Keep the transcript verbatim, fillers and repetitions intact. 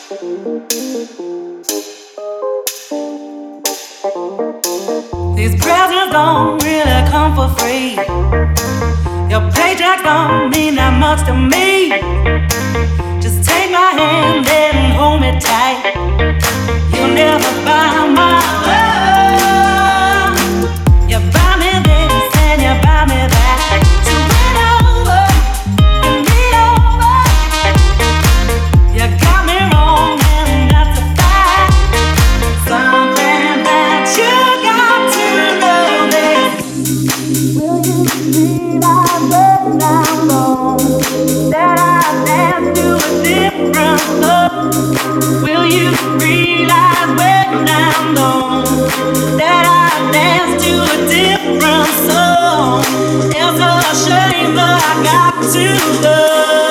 These presents don't really come for free. Your paycheck don't mean that much to me. Just take my hand and hold me tight. You'll never buy my love. You buy me this and you buy me that. So win over, win me over. You got me wrong and that's a fact. Something that you got to know this. Will you realize when I'm gone that I dance to a different love? Will you realize when I'm gone that I dance to a different song? It's a shame, but I got to love.